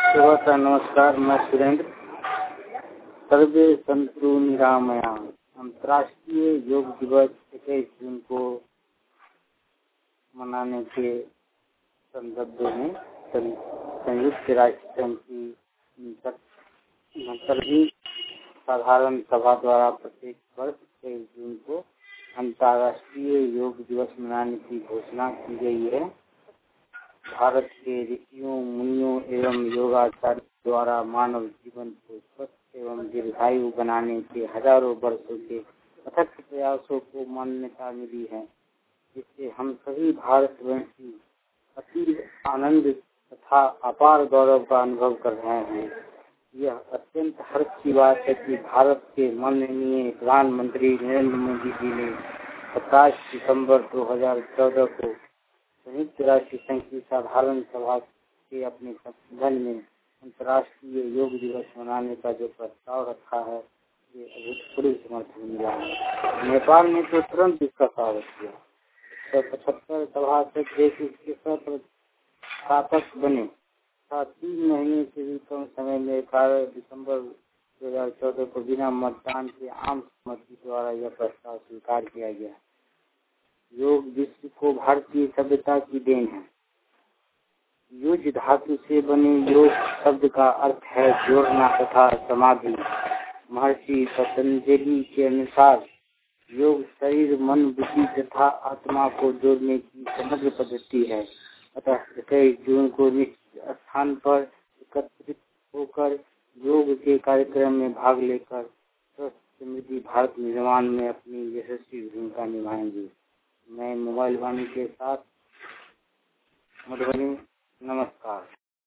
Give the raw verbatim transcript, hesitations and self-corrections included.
सुबह का नमस्कार। मैं सुरेंद्र। सर्वे संतु निरामया अंतर्राष्ट्रीय योग दिवस इक्कीस जून को मनाने के संदर्भ में संयुक्त राष्ट्र संघ की उनहत्तरवीं साधारण सभा द्वारा प्रत्येक वर्ष इक्कीस जून को अंतर्राष्ट्रीय योग दिवस मनाने की घोषणा की गई है। भारत के ऋषियों, मुनियों एवं योगाचार्यों द्वारा मानव जीवन को स्वस्थ एवं दीर्घायु बनाने के हजारों वर्षों के अथक प्रयासों को मान्यता मिली है, जिससे हम सभी भारतवंशी अतीब आनंद तथा अपार गौरव का अनुभव कर रहे हैं। यह अत्यंत हर्ष की बात है कि भारत के माननीय प्रधानमंत्री नरेंद्र मोदी जी ने सत्ताईस दिसंबर दो हजार चौदह को संयुक्त राष्ट्र संघ की साधारण सभा के अपने संबोधन में अंतर्राष्ट्रीय योग दिवस मनाने का जो प्रस्ताव रखा है, ये अभूतपूर्व समर्थन मिला है। नेपाल ने तो तुरंत इसका स्वागत किया। तो पचहत्तर सभासद देश इसके संस्थापक बने था। तीन महीने से भी कम समय में अठारह दिसंबर दो हजार चौदह को बिना मतदान के आम सहमति द्वारा यह प्रस्ताव स्वीकार किया गया। योग विश्व को भारतीय सभ्यता की देन है। युज धातु से बने योग शब्द का अर्थ है जोड़ना तथा समाधि। महर्षि पतंजलि के अनुसार योग शरीर, मन, बुद्धि तथा आत्मा को जोड़ने की समग्र पद्धति है। अतः इक्कीस जून को निश्चित स्थान पर एकत्रित होकर योग के कार्यक्रम में भाग लेकर स्वस्थ समृद्धि भारत निर्माण में अपनी यशस्वी भूमिका निभाएंगे। मैं मोबाइल वाणी के साथ मधुबनी